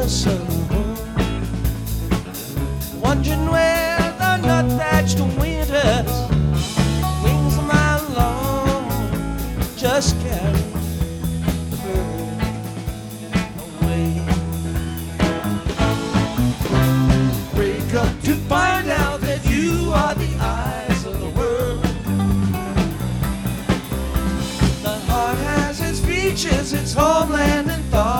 southern world, wondering where the nut-thatched winters wings of my long just carry the bird away. Wake up to find out that you are the eyes of the world. The heart has its features, its homeland.